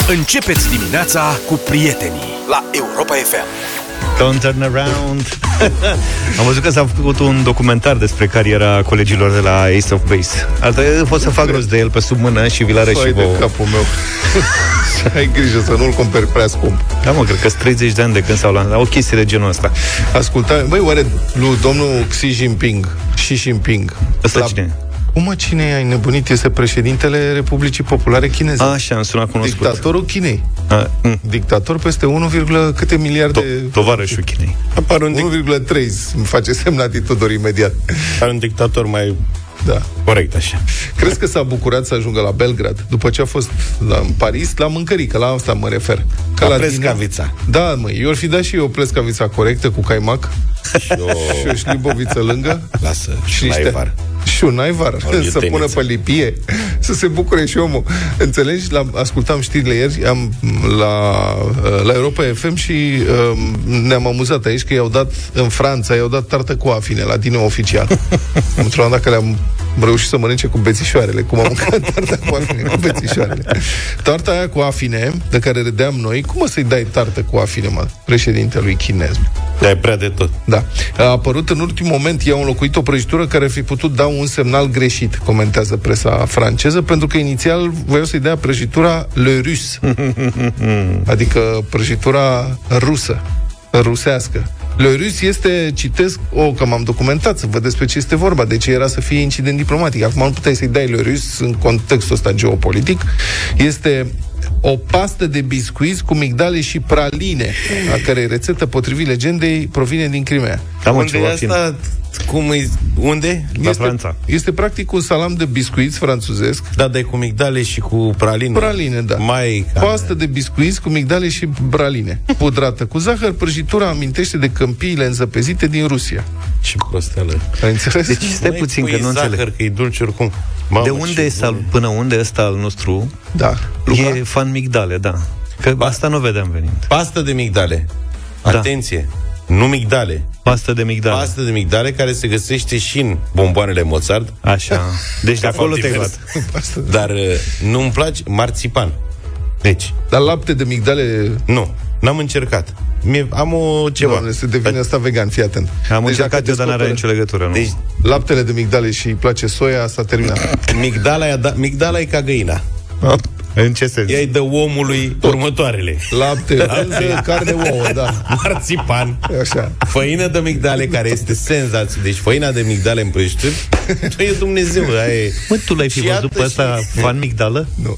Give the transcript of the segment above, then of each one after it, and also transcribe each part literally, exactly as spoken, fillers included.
Începeți dimineața cu prietenii la Europa F M. Don't turn around. Am văzut că s-a făcut un documentar despre cariera colegilor de la Ace of Base. Altă pot să fac rost de el pe sub mână și vi-l arăt și vouă. de capul meu. Ai grijă să nu-l cumperi prea scump. Da, mă, cred că sunt treizeci de ani de când s-au lansat. O chestie de genul ăsta. Asculta, băi, oare lui domnul Xi Jinping, Xi Jinping Ăsta la... cine? Cum mă, cine ai nebunit? Este președintele Republicii Populare Chineze. Așa, am sunat cunoscut. Dictatorul Chinei. A, Dictator peste unu, câte miliarde... To- tovarășul Chinei. Apar un, dic- unu virgulă trei, îmi face semnat Tudor imediat. apar un dictator mai Da. corect așa. Crezi că s-a bucurat să ajungă la Belgrad după ce a fost la, în Paris, la mâncărică, la asta mă refer. Ca la plescavița. Da, mă, eu ar fi dat și eu plescavița corectă cu caimac Și o... și o șliboviță lângă. Lasă, și Și la niște- Evar. Și un aivar, să ieteniță. pună pe lipie, să se bucure și omul. Înțelegi? La, ascultam știrile ieri, am, la, la Europa F M și um, ne-am amuzat aici că i-au dat, în Franța, i-au dat tartă cu afine la dine oficial. Într-o dacă le-am reușit să mănânce cu bețișoarele, cum am mâncat tarta cu afine cu bețișoarele. Tarta aia cu afine, de care râdeam noi, cum o să-i dai tartă cu afine, mă, președintelui chinez? Dai prea de tot. Da. A apărut în ultimul moment, i-au înlocuit o prăjitură care ar fi putut da un semnal greșit, comentează presa franceză, pentru că inițial voiau să-i dea prăjitura Le Russe, adică prăjitura rusă, rusească. Le Russe este, citesc, o, că m-am documentat să văd despre ce este vorba, de ce era să fie incident diplomatic. Acum nu puteai să-i dai Le Russe în contextul ăsta geopolitic. Este o pastă de biscuiți cu migdale și praline, a cărei rețetă, potrivit legendei, provine din Crimea. Da, mă, Unde ceva e asta? Cum îi... Unde? La Este, Franța. este practic un salam de biscuiți franțuzesc. Da, dai cu migdale și cu praline. Praline, da. Mai... Pastă de biscuiți cu migdale și praline, pudrată cu zahăr. Prăjitura amintește de câmpiile înzăpezite din Rusia. Și prosteală. Ai înțeles? Deci stai Mai puțin, pui că nu zahăr, înțeleg. că e dulce oricum. Mamă, De unde ce este al, bun. până unde ăsta al nostru Da. Luca? e fan migdale, da. Că asta nu vedeam venind. Pastă de migdale. Da. Atenție. Nu migdale. Pastă de migdale. Pastă de migdale care se găsește și în bomboanele Mozart. Așa. Deci de De acolo fapt, te-ai divers. luat. Dar uh, nu-mi place marțipan. Deci, Dar lapte de migdale... nu. N-am încercat. Mie, am o ceva. Doamne, se devine asta vegan, fii atent. Am Deci încercat dacă eu, dar n-are descoperă nicio legătură, nu? Deci, laptele de migdale și îi place soia, s-a terminat. migdala, e, da, migdala e ca găina. În ce sens? Ea îi dă omului următoarele. Lapte, lapte, carne, ouă, da. Marțipan, Așa. făină de migdale, care este senzație. Deci făina de migdale în prăjituri, tu e Dumnezeu. Aia e. Mă, tu l-ai fi Și văzut iată pe ăsta și- fan migdală? Nu.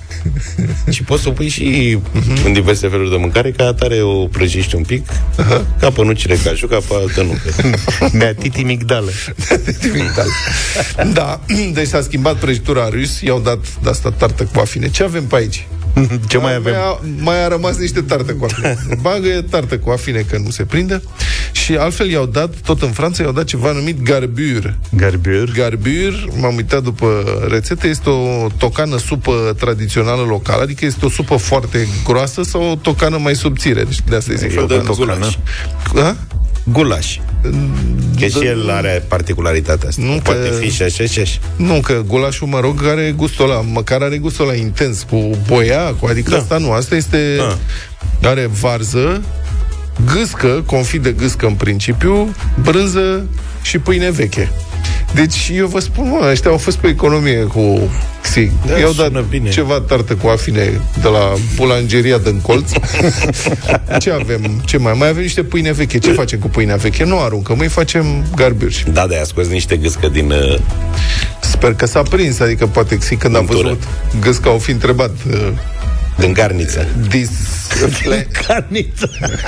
Și poți să o pui și în diverse feluri de mâncare, ca atare o prăjești un pic, ca pe nucile caju, ca pe altă nucă. Nea titi migdală. Migdale. Da, deci s-a schimbat prăjitura rus, i-au dat de asta tartă cu afine. Ce avem pe aici? Ce mai avem? Mai a, mai a rămas niște tartă cu afine. Bagă tartă cu afine, că nu se prinde. Și altfel i-au dat, tot în Franța, i-au dat ceva numit garbure. Garbur. Garbure, m-am uitat după rețetă, este o tocană supă tradițională locală, adică este o supă foarte groasă sau o tocană mai subțire. Deci de asta îi zic E un fel de tocană. gulaș. Da? Gulaș. Că și el are particularitatea asta. Nu, Poate că- fi și așa și așa. Nu, că gulașul, mă rog, are gustul ăla, măcar are gustul ăla intens, cu boia, cu, adică Da. asta nu, asta este, Da. are varză, gâscă, confit de gâscă în principiu, brânză și pâine veche. Deci eu vă spun, mă, ăștia au fost pe economie cu Xi. Da, I-au sună dat bine. ceva tartă cu afine de la bulangeria din colț. Ce avem? Ce mai? Mai avem niște pâine veche. Ce facem cu pâinea veche? Nu aruncăm, îi facem garburi. Da, de-aia scos niște gâscă din... Uh, Sper că s-a prins, adică poate Xi, când a Untură. văzut gâsca, au fi întrebat uh, din garniță. This fle- Carniță.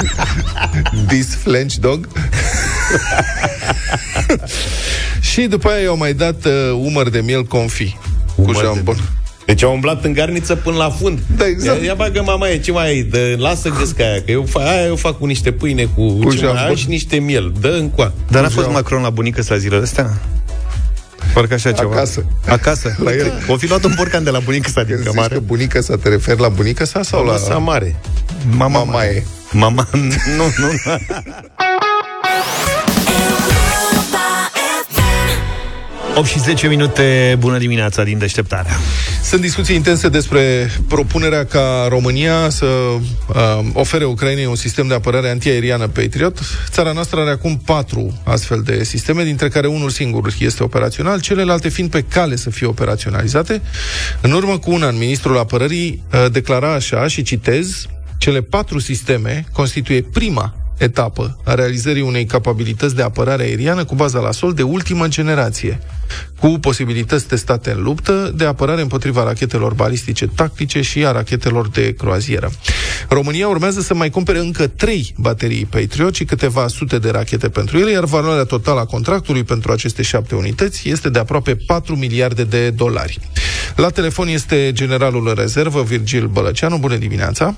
This French dog. Și după aia i-au mai dat uh, umăr de miel confit cu jambon. Deci au umblat în garniță până la fund. Da, exact. Ia, ia bagă mama e, ce mai ai? Dă, lasă gâsca aia, că eu, fa, aia eu fac cu niște pâine cu, Cu ce mai jambon. am și niște miel. Dă încoa. Dar n-a fost Macron la bunică sa zilele astea? Parcă așa ceva. Acasă. Acasă. La el. O fi luat un borcan de la bunica sa din Când zici cămară. că bunica sa, te referi la bunica sa sau la... Masa mare. Mama, Mama e. Mama, nu, nu. opt și zece minute, bună dimineața din Deșteptarea. Sunt discuții intense despre propunerea ca România să uh, ofere Ucrainei un sistem de apărare antiaeriană Patriot. Țara noastră are acum patru astfel de sisteme, dintre care unul singur este operațional, celelalte fiind pe cale să fie operaționalizate. În urmă cu un an, ministrul apărării uh, declara așa, și citez: cele patru sisteme constituie prima etapă a realizării unei capabilități de apărare aeriană cu baza la sol de ultimă generație, cu posibilități testate în luptă de apărare împotriva rachetelor balistice tactice și a rachetelor de croazieră. România urmează să mai cumpere încă trei baterii Patriot și câteva sute de rachete pentru ele, iar valoarea totală a contractului pentru aceste șapte unități este de aproape patru miliarde de dolari. La telefon este generalul în rezervă, Virgil Bălăceanu. Bună dimineața!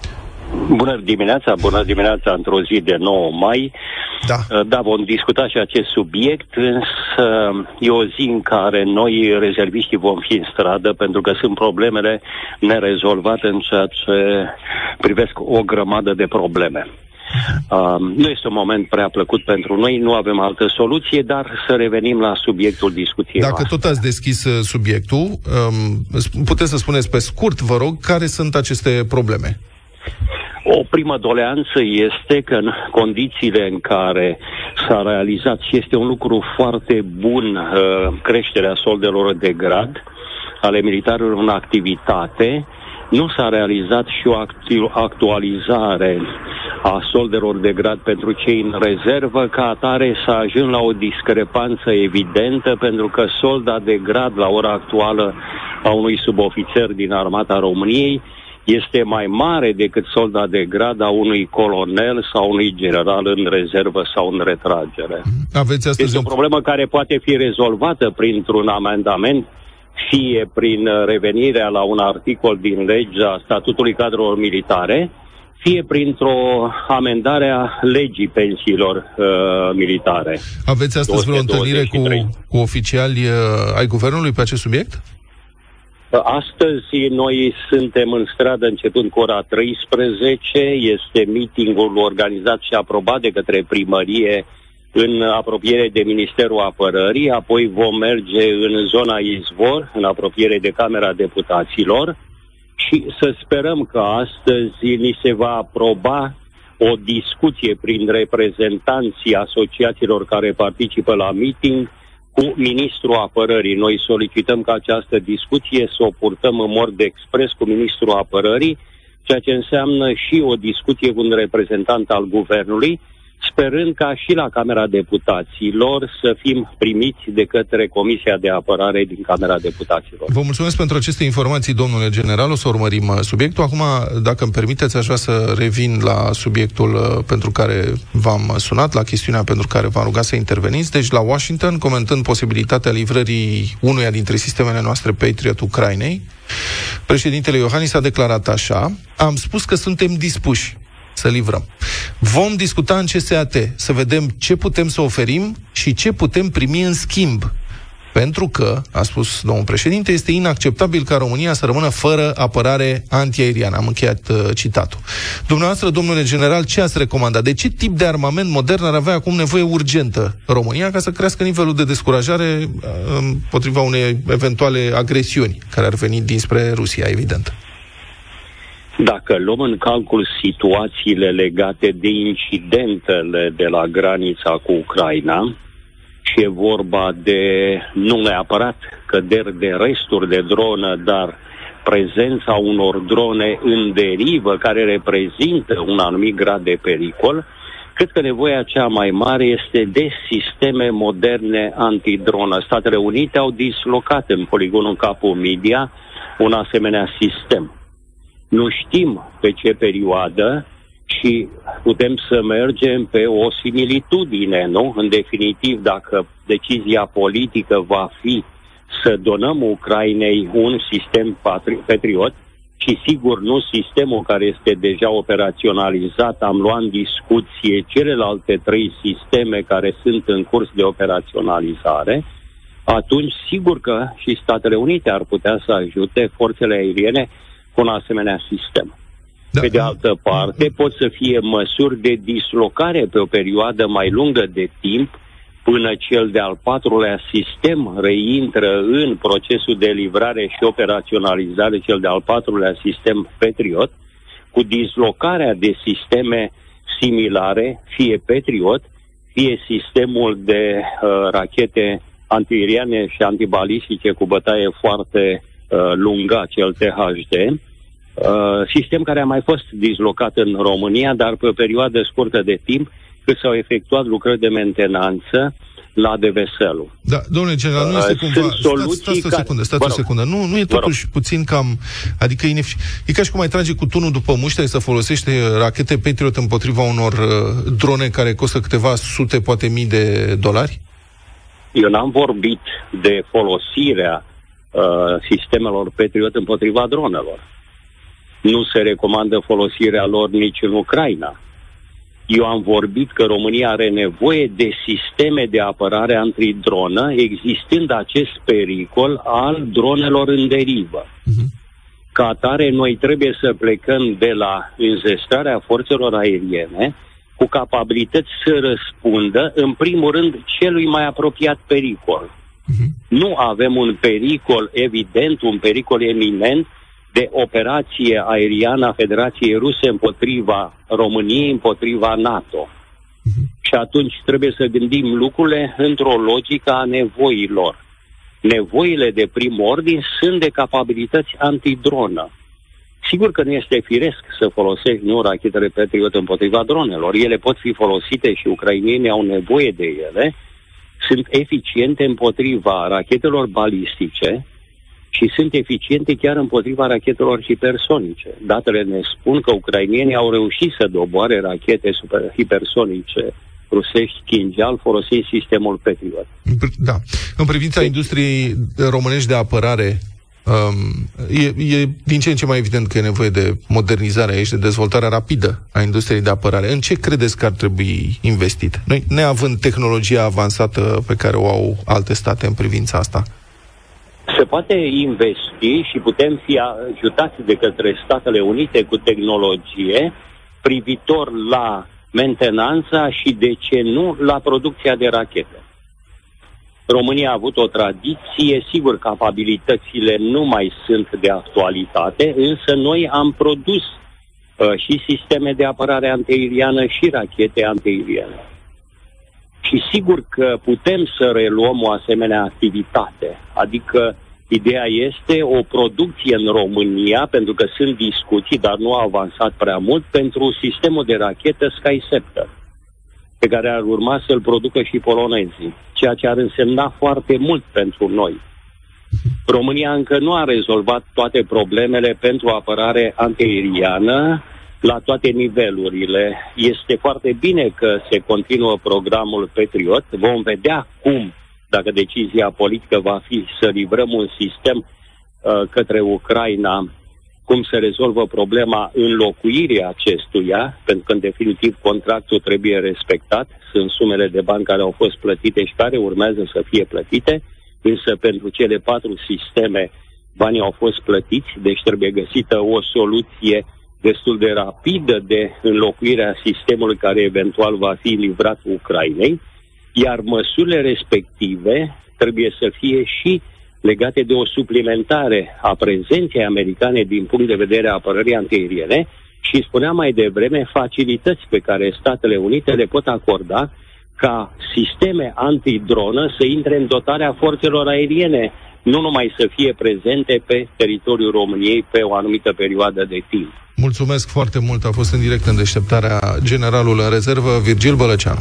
Bună dimineața, bună dimineața într-o zi de nouă mai. Da. Da, vom discuta și acest subiect, însă e o zi în care noi, rezerviștii, vom fi în stradă, pentru că sunt problemele nerezolvate în ceea ce privesc o grămadă de probleme. Uh, nu este un moment prea plăcut pentru noi, nu avem altă soluție, dar să revenim la subiectul discuției Dacă noastre. tot ați deschis uh, subiectul, um, puteți să spuneți pe scurt, vă rog, care sunt aceste probleme? O primă doleanță este că în condițiile în care s-a realizat, și este un lucru foarte bun, creșterea soldelor de grad ale militarilor în activitate, nu s-a realizat și o actualizare a soldelor de grad pentru cei în rezervă, ca atare să ajung la o discrepanță evidentă, pentru că solda de grad la ora actuală a unui subofițer din Armata României este mai mare decât solda de grad a unui colonel sau unui general în rezervă sau în retragere. Aveți astăzi este o problemă care poate fi rezolvată printr-un amendament, fie prin revenirea la un articol din legea statutului cadrelor militare, fie printr-o amendare a legii pensiilor uh, militare. Aveți astăzi vreo întâlnire cu, cu oficiali uh, ai guvernului pe acest subiect? Astăzi noi suntem în stradă începând cu ora treisprezece, este meetingul organizat și aprobat de către primărie în apropiere de Ministerul Apărării, apoi vom merge în zona Izvor, în apropiere de Camera Deputaților, și să sperăm că astăzi ni se va aproba o discuție prin reprezentanții asociațiilor care participă la meeting cu Ministrul Apărării. Noi solicităm ca această discuție să o purtăm în mod expres cu Ministrul Apărării, ceea ce înseamnă și o discuție cu un reprezentant al Guvernului, sperând ca și la Camera Deputaților să fim primiți de către Comisia de Apărare din Camera Deputaților. Vă mulțumesc pentru aceste informații, domnule general. O să urmărim subiectul. Acum, dacă îmi permiteți, aș vrea să revin la subiectul pentru care v-am sunat, la chestiunea pentru care v-am rugat să interveniți. Deci, la Washington, comentând posibilitatea livrării unuia dintre sistemele noastre Patriot Ucrainei, președintele Iohannis a declarat așa: am spus că suntem dispuși să livrăm. Vom discuta în C S A T să vedem ce putem să oferim și ce putem primi în schimb. Pentru că, a spus domnul președinte, este inacceptabil ca România să rămână fără apărare antiaeriană. Am încheiat uh, citatul. Dumneavoastră, domnule general, ce ați recomandat? De ce tip de armament modern ar avea acum nevoie urgentă România ca să crească nivelul de descurajare uh, împotriva unei eventuale agresiuni care ar veni dinspre Rusia, evident? Dacă luăm în calcul situațiile legate de incidentele de la granița cu Ucraina, și e vorba de, nu neapărat căderi de resturi de dronă, dar prezența unor drone în derivă care reprezintă un anumit grad de pericol, cred că nevoia cea mai mare este de sisteme moderne antidronă. Statele Unite au dislocat în poligonul Capo Media un asemenea sistem. Nu știm pe ce perioadă și putem să mergem pe o similitudine, nu? În definitiv, dacă decizia politică va fi să donăm Ucrainei un sistem Patriot și sigur nu sistemul care este deja operaționalizat, am luat în discuție celelalte trei sisteme care sunt în curs de operaționalizare, atunci sigur că și Statele Unite ar putea să ajute forțele aeriene cu un asemenea sistem. Da. Pe de altă parte, pot să fie măsuri de dislocare pe o perioadă mai lungă de timp până cel de-al patrulea sistem reintră în procesul de livrare și operaționalizare, cel de-al patrulea sistem Patriot, cu dislocarea de sisteme similare, fie Patriot, fie sistemul de uh, rachete antiaeriene și antibalistice cu bătaie foarte uh, lungă, cel T H D, uh, sistem care a mai fost dislocat în România, dar pe o perioadă scurtă de timp, cât s-au efectuat lucrări de mentenanță la Deveselul. Da, domnule general, nu este cumva... Stați, stați o secundă, stați o secundă. Nu, nu e totuși puțin cam... Adică e, nefic... e ca și cum ai trage cu tunul după muște să folosește rachete Patriot împotriva unor uh, drone care costă câteva sute, poate mii de dolari? Eu n-am vorbit de folosirea uh, sistemelor Patriot împotriva dronelor. Nu se recomandă folosirea lor nici în Ucraina. Eu am vorbit că România are nevoie de sisteme de apărare antidronă, existând acest pericol al dronelor în derivă. Uh-huh. Ca atare, noi trebuie să plecăm de la înzestrarea forțelor aeriene cu capabilități să răspundă, în primul rând, celui mai apropiat pericol. Uh-huh. Nu avem un pericol evident, un pericol eminent de operație aeriană a Federației Ruse împotriva României, împotriva NATO. Uh-huh. Și atunci trebuie să gândim lucrurile într-o logică a nevoilor. Nevoile de prim ordin sunt de capabilități antidronă. Sigur că nu este firesc să folosești nu rachetele Patriot împotriva dronelor. Ele pot fi folosite și ucrainienii au nevoie de ele. Sunt eficiente împotriva rachetelor balistice și sunt eficiente chiar împotriva rachetelor hipersonice. Datele ne spun că ucrainienii au reușit să doboare rachete super hipersonice rusești Kinjal folosind sistemul Patriot. Da. În privința industriei românești de apărare, um, e, e din ce în ce mai evident că e nevoie de modernizare aici, de dezvoltare rapidă a industriei de apărare. În ce credeți că ar trebui investit? Noi, neavând tehnologia avansată pe care o au alte state în privința asta. Se poate investi și putem fi ajutați de către Statele Unite cu tehnologie privitor la mentenanța și, de ce nu, la producția de rachete. România a avut o tradiție, sigur, capabilitățile nu mai sunt de actualitate, însă noi am produs uh, și sisteme de apărare antiaeriană și rachete antiaeriene. Și sigur că putem să reluăm o asemenea activitate. Adică ideea este o producție în România, pentru că sunt discuții, dar nu au avansat prea mult, pentru sistemul de rachetă Sky Scepter, pe care ar urma să-l producă și polonezii, ceea ce ar însemna foarte mult pentru noi. România încă nu a rezolvat toate problemele pentru apărare antiaeriană la toate nivelurile. Este foarte bine că se continuă programul Patriot. Vom vedea cum, dacă decizia politică va fi să livrăm un sistem uh, către Ucraina, cum se rezolvă problema înlocuirii acestuia, pentru că, în definitiv, contractul trebuie respectat. Sunt sumele de bani care au fost plătite și care urmează să fie plătite, însă pentru cele patru sisteme banii au fost plătiți, deci trebuie găsită o soluție destul de rapidă de înlocuirea sistemului care eventual va fi livrat Ucrainei, iar măsurile respective trebuie să fie și legate de o suplimentare a prezenței americane din punct de vedere a apărării antiaeriene și, spuneam mai devreme, facilități pe care Statele Unite le pot acorda ca sisteme antidronă să intre în dotarea forțelor aeriene, nu numai să fie prezente pe teritoriul României pe o anumită perioadă de timp. Mulțumesc foarte mult, a fost în direct în deșteptarea generalul în rezervă, Virgil Bălăceanu.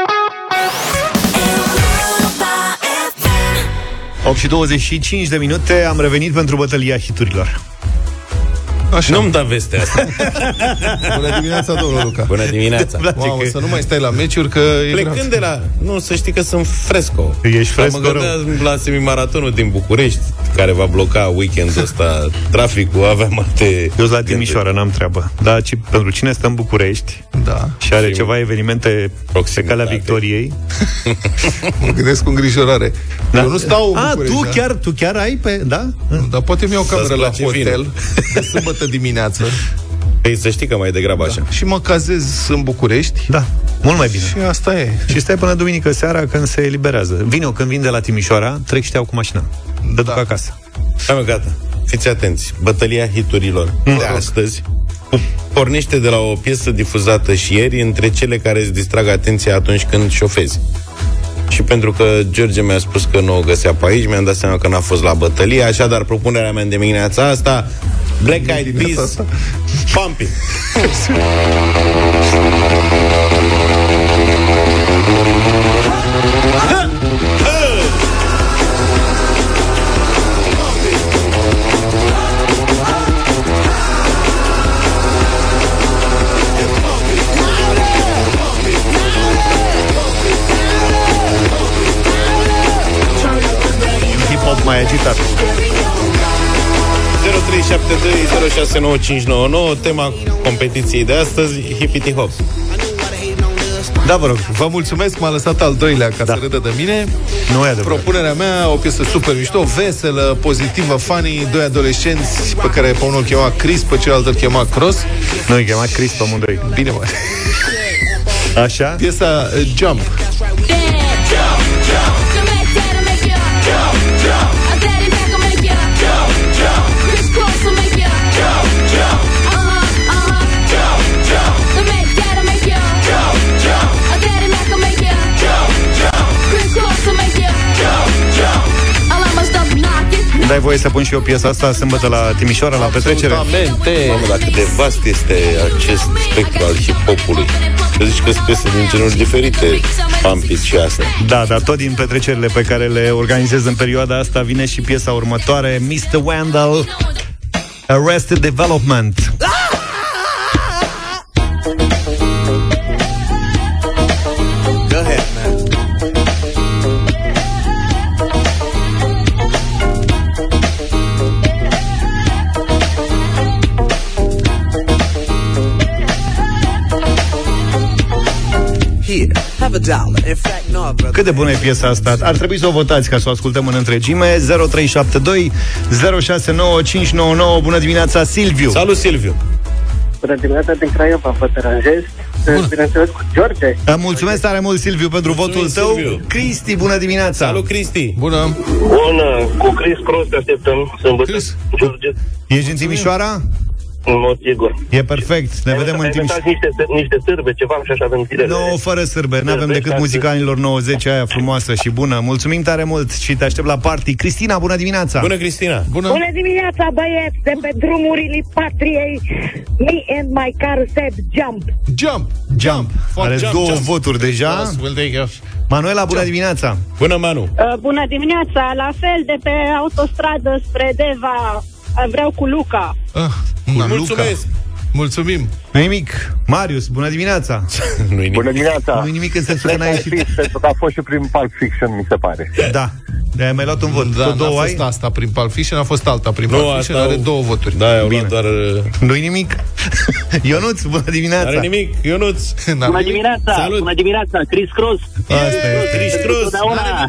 opt și douăzeci și cinci de minute, am revenit pentru bătălia hiturilor. Așa. Nu-mi da vestea asta. Bună dimineața, domnul Luca. Bună dimineața. Mamă, că... să nu mai stai la meciuri, că e plecând de la... Nu, să știi că sunt fresco. Ești fresco. Mă gândeam la semimaratonul din București, care va bloca weekendul ăsta traficul, aveam alte... Eu sunt la Timișoara, n-am treabă. Dar ci, pentru cine stă în București, da, și are și ceva evenimente pe calea Victoriei... Mă gândesc cu îngrijorare. Da. Eu nu stau în A, București, tu da? chiar, tu chiar ai pe... Da? Dar poate mi iau cameră la hotel de sâmbătă dimineață. Păi să știi că mai degrabă Da. așa. Și mă cazez în București. Da, mult mai bine. Și asta e. Și stai până duminică seara când se eliberează. Vin eu când vin de la Timișoara, trec și te iau cu mașina. Te duc Da. acasă. Hai mă, gata. Fiți atenți. Bătălia hiturilor de astăzi pornește de la o piesă difuzată și ieri între cele care îți distrag atenția atunci când șofezi. Și pentru că George mi-a spus că nu o găsea pe aici, mi-am dat seama că n-a fost la bătălie, așadar propunerea mea de dimineața asta, Black Eyed Peas, Pump It. Hip-hop mai agitat. zero trei șapte doi zero șase nouă cinci nouă nouă. Tema competiției de astăzi, Hippity Hop. Da, vă rog. Vă mulțumesc, m-a lăsat al doilea ca Da. să râdă de mine. Nu e adevărat. Propunerea mea, o piesă super mișto, veselă, pozitivă, funny, doi adolescenți pe care pe unul îl chema Chris, pe celălalt îl chema Cross. Noi chema Chris pe amândoi. Bine, mă. Așa? Piesa uh, Jump. Dai voie să pun și eu piesa asta sâmbătă la Timișoara, la petrecere? Absolutamente. Mamă, dar cât de vast este acest spectru al hip-hopului. Că zici că sunt piese din genuri diferite, Pump It și asta. Da, dar tot din petrecerile pe care le organizez în perioada asta vine și piesa următoare, mister Wendell, Arrested Development. Go ahead, man. Here, have a dollar. In fact, no, brother. Cât de bună e piesa asta? Ar trebui să o votați ca să o ascultăm în întregime. zero trei șapte doi zero șase nouă cinci nouă nouă. Bună dimineața, Silviu. Salut, Silviu! Bună dimineața din Craiova, vă deranjez. Bineînțeles cu George. Mulțumesc tare mult, Silviu, pentru Mulțumim, votul tău. Silviu. Cristi, bună dimineața. Salut, Cristi! Bună. Bună, cu Chris Cross te așteptăm sâmbătă. Chris. George, Ești în Timișoara? în mod sigur. E perfect. Ne vedem în Ai Timișoara. inventat niște, niște sârbe, ceva și așa avem zilele. Nu, fără sârbe, n-avem decât muzica anilor nouăzeci, aia frumoasă și bună. Mulțumim tare mult și te aștept la party. Cristina, bună dimineața. Bună, Cristina! Bună. Bună dimineața, băieți, de pe drumurile patriei. Me and my car said jump. Jump. Jump. Are jump, două jump. voturi deja. We'll take off. Manuela, bună dimineața. Bună, Manu! Uh, bună dimineața, la fel de pe autostradă spre Deva. uh, Vreau cu Luca. Ah, na, Mulțumesc! Luca. Mulțumim. Nu nimic. Marius, bună dimineața. Nu-i nimic. Bună dimineața! Nu nimic în sensul că n-ai ieșit. Pentru că a fost și prin Pulp Fiction, mi se pare. Da. De-aia mai luat un vot. Da, Tot n-a două fost ai? asta prin Pulp Fiction, a fost alta prin Nu, Pulp Fiction, asta are au- două voturi. Da, au Bine. luat doar... Nu-i nimic. Ionuț, bună dimineața. Are nimic, Ionuț! N-am Bună nimic. dimineața, Salut. bună dimineața, Chris Cross. Asta e. Chris Cross! Totdeauna.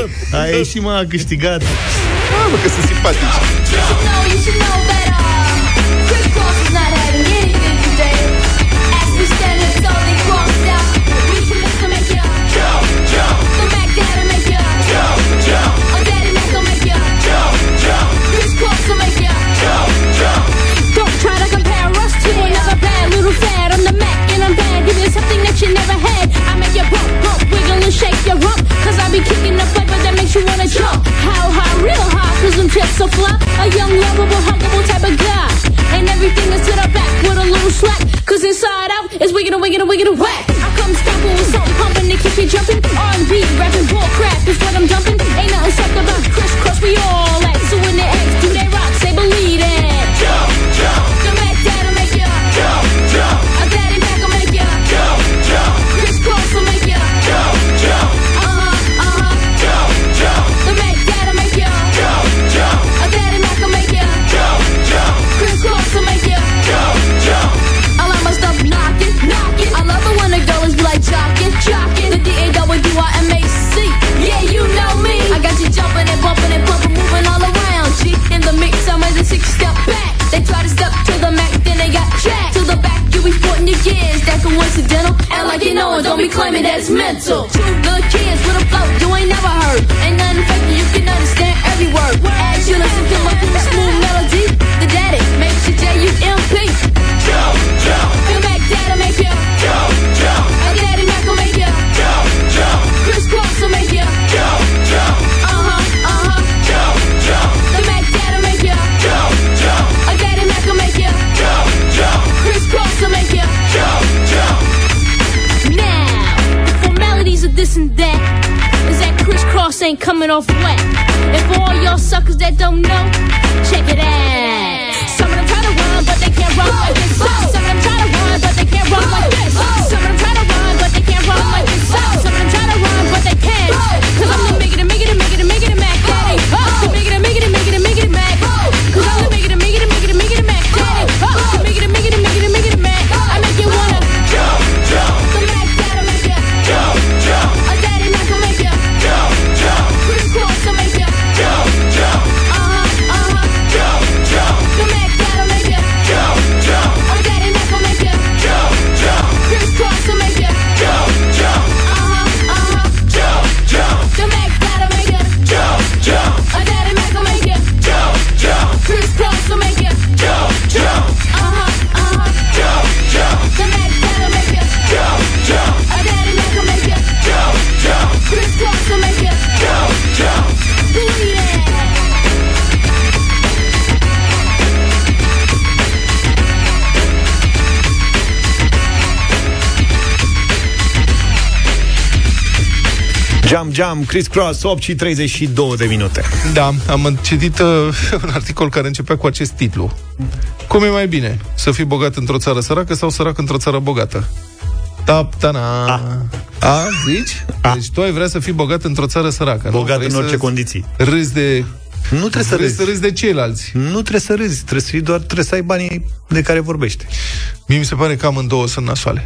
A ieșit, mă, a câștigat. Ah, bă, că sunt simpatici. You should know that uh, Chris Cross is not having anything today. As we stand there slowly crossed out, we can make them make ya jump, jump. The Mac Daddy make ya jump, jump. Oh, Daddy Mac will make ya jump, jump. Chris Cross will make ya jump, jump. Don't try to compare us to another bad little fad. I'm the Mac and I'm bad. Give you something that you never had. I make you bump, bump, wiggle and shake your rump. Cause I be kicking the flavor that makes you wanna jump. How high, real high, cause them chips are fly. A young, lovable, huggable type of guy. And everything is to the back with a little slack. Cause inside out is wiggin' and wiggin' and wiggin' and whack. I come stomping with something pumping to keep you jumping. R and B, rapping, bull crap is what I'm dumping. Ain't nothing sucked about Chris Cross, we all at. So when the eggs do they rock, they believe it. Jump, jump. The Mac Daddy make ya jump, jump. A Daddy Mac will make ya jump, jump. Chris Cross will make ya jump, jump. Uh-huh, uh-huh. Jump, jump. The Mac Daddy make ya jump, jump. A Daddy Mac will make ya jump, jump. Chris Cross will make ya jump, jump. I like my stuff knockin', knockin'. I love it when it it's mental. True little kids with a flow you ain't never heard. Ain't nothing fake, you can understand every word. As you listen to my cool smooth melody, the daddy makes you J U M P. Jump, jump. Feel back, dad'll make you jump, jump. A daddy Mac will make you jump, jump. Chris Cross will make you jump, jump. Uh-huh, uh-huh. Jump, jump. The Mac dad'll make you jump, jump. A daddy Mac will make you jump, jump. Chris Cross will make you jump, jump. Now, the formalities of this and that is that Chris Cross ain't coming off wet. And for all y'all suckers that don't know, check it out. Some of them try to run, but they can't run like this. Some of them try to run, but they can't run like this. Some of them try to run, but they can't run like this. Some of them try to run, but they can't. Cause I'm the make it, make it, make it, make it, Mac Daddy. So make it, make it, make it, make it, Mac. Cause I'm the make it, make it, make it, make it, Mac Daddy. So make it, make it, make it, make it, Mac. I make you wanna jump, jump. The Mac Daddy make you jump, jump. A daddy Mac will make you jump, jump. Chris Cross will make you jump, jump. Uh-huh, uh-huh. Jump, jump. The Mac Daddy make you jump, jump. A daddy Mac will make you jump, jump. Chris Cross will make you jump, jump. Uh-huh, uh-huh. Jump, jump. The Mac Daddy make you jump, jump. A daddy Mac will make you jump, jump. Chris Cross will make you jump, jump. Uh-huh, uh-huh. Jump, jump. The Mac Daddy make you jump, jump. A daddy Mac will make you jump, jump. Chris Cross will make you jump, jump. Do that. Jam, jam, Chris Cross, opt și treizeci și două de minute. Da, am citit uh, un articol care începea cu acest titlu. Cum e mai bine? Să fii bogat într-o țară săracă sau sărac într-o țară bogată? Tap-tana. A. A, zici? A. Deci tu ai vrea să fii bogat într-o țară săracă. Bogat în orice condiții. Râzi de... Nu trebuie să râzi. să râzi de ceilalți. Nu trebuie să râzi, trebuie să fii doar, trebuie să ai banii de care vorbește. Mie mi se pare că amândouă sunt nasoale.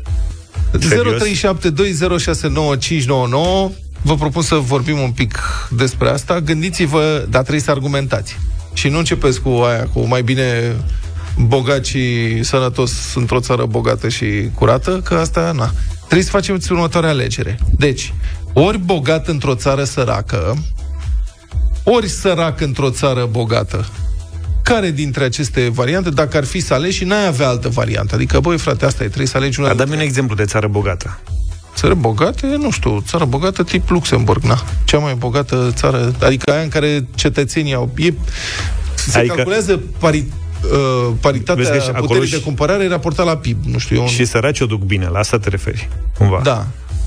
zero trei șapte doi zero șase nouă cinci nouă nouă. Vă propun să vorbim un pic despre asta. Gândiți-vă, dar trebuie să argumentați. Și nu începeți cu aia, cu mai bine bogat și sănătos într-o țară bogată și curată, că asta, na. Trebuie să facem următoarea alegere. Deci, ori bogat într-o țară săracă, ori sărac într-o țară bogată. Care dintre aceste variante, dacă ar fi să alegi și n-ai avea altă variantă? Adică, băi, frate, asta e, trebuie să alegi una. Dă-mi un exemplu de țară bogată. Țară bogată, nu știu, țară bogată tip Luxemburg, na. Cea mai bogată țară, adică aia în care cetățenii au... E, se adică, calculează pari, uh, paritatea puterii de cumpărare raportat la P I B, nu știu eu. Și săraci o duc bine, la asta te referi, cumva. Da.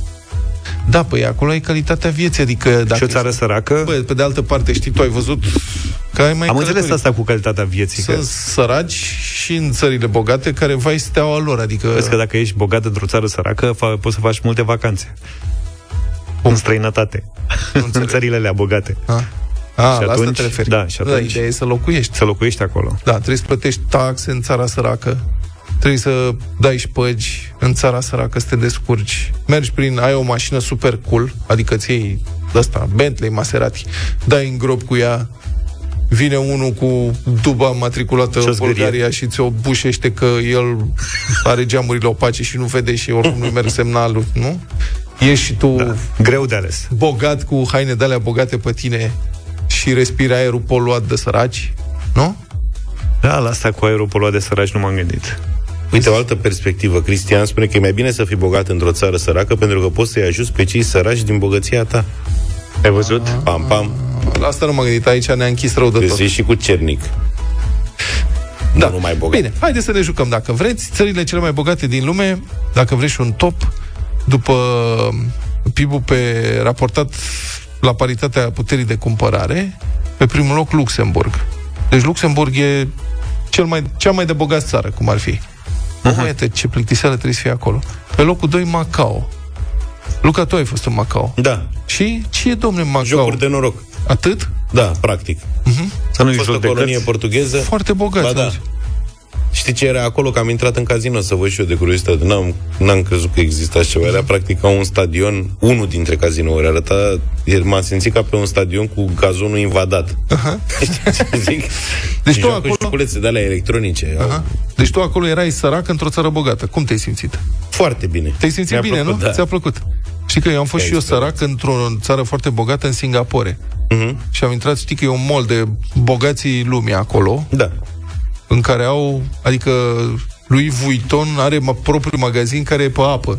Da, păi acolo e calitatea vieții, adică... Dacă și o țară săracă? Bă, pe de altă parte, știi, tu ai văzut că ai mai... Am înțeles asta cu calitatea vieții. Sunt că... săraci și în țările bogate care vai steaua lor, adică... Vezi că dacă ești bogat într-o țară săracă, fa- poți să faci multe vacanțe. Cum? În străinătate. În țările alea bogate. A? A, și la atunci, asta te referi. Da, și atunci... Da, ideea e să locuiești. Să locuiești acolo. Da, trebuie să plătești taxe în țara săracă. Trebuie să dai șpăgi în țara săracă, să te descurci. Mergi prin, ai o mașină super cool, adică ți iei ăsta, Bentley, Maserati, dai în grob cu ea, vine unul cu duba matriculată în Bulgaria și ți-o bușește că el are geamurile opace și nu vede și oricum nu merg semnalul, nu? Ești și tu da, greu de ales. Bogat, cu haine de-alea bogate pe tine și respiri aerul poluat de săraci, nu? Da, la asta cu aerul poluat de săraci nu m-am gândit. Uite, o altă perspectivă. Cristian spune că e mai bine să fii bogat într-o țară săracă pentru că poți să-i ajuți pe cei săraci din bogăția ta. Ai văzut? Pam, pam. La asta nu m-am gândit, aici ne-a închis rău de tot. Vezi și cu cernic. Da. Nu numai bogat. Bine, haideți să ne jucăm dacă vreți. Țările cele mai bogate din lume, dacă vrei și un top, după P I B-ul pe raportat la paritatea puterii de cumpărare, pe primul loc Luxemburg. Deci Luxemburg e cel mai, cea mai de bogat țară, cum ar fi. Uh-huh. Uite, ce plictiseală trebuie să fie acolo. Pe locul doi, Macao. Luca, tu ai fost în Macao. Da. Și ce e, domnule, Macao? Jocuri de noroc. Atât? Da, practic. Uh-huh. Să nu fost o colonie portugheză. Foarte bogat. Ba, da. Știi ce era acolo? Că am intrat în casino să văd și eu de curiozitate. N-am, n-am crezut că exista așa ceva. Era practic ca un stadion, unul dintre cazinouri. Arăta, m-am simțit ca pe un stadion cu gazonul invadat. Uh-huh. Știi ce zic? Deci tu acolo... știculețe de alea electronice. Uh-huh. Deci tu acolo erai sărac într-o țară bogată. Cum te-ai simțit? Foarte bine. Te-ai simțit Mi-a bine, plăcut, nu? Da. Ți-a plăcut? Știi că eu am fost și eu sărac într-o țară foarte bogată, în Singapore. Uh-huh. Și am intrat, știi că e un mall de bogații lumii acolo. Da. În care au, adică Louis Vuitton are ma- propriul magazin care e pe apă.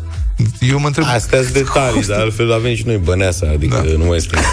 Eu mă întreb... Astea sunt detalii, dar altfel avem și noi băneasa, adică da. nu mai este...